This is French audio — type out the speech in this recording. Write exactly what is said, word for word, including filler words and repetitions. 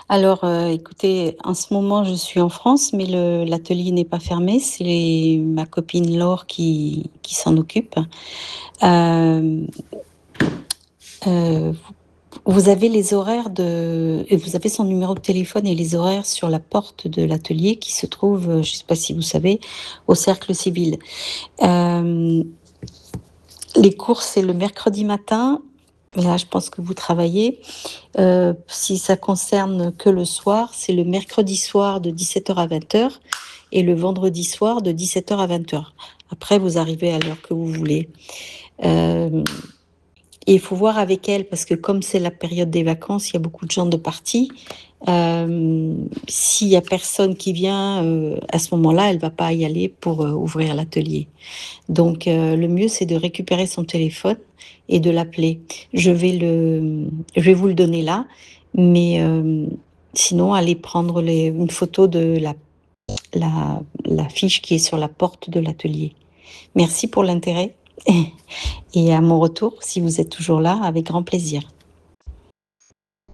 Alors, heu, écoutez, en ce moment, je suis en France, mais le l'atelier n'est pas fermé. C'est les ma copine Laure qui qui s'en occupe. Hem, heu, vous vous avez les horaires de et vous avez son numéro de téléphone et les horaires sur la porte de l'atelier qui se trouve, heu, je ne sais pas si vous savez, au cercle civil. Hem, les cours, c'est le mercredi matin. Là, je pense que vous travaillez. Heu, si ça concerne que le soir, c'est le mercredi soir de dix-sept heures à vingt heures et le vendredi soir de dix-sept heures à vingt heures. Après, vous arrivez à l'heure que vous voulez. Hem et il faut voir avec elle parce que comme c'est la période des vacances, il y a beaucoup de gens de partis. Hem, s'il y a personne qui vient, heu, à ce moment-là, elle va pas y aller pour, heu, ouvrir l'atelier. Donc heu, le mieux, c'est de récupérer son téléphone et de l'appeler. Je vais le je vais vous le donner là, mais hem, sinon, allez prendre les une photo de la la la fiche qui est sur la porte de l'atelier. Merci pour l'intérêt et à mon retour, si vous êtes toujours là, avec grand plaisir.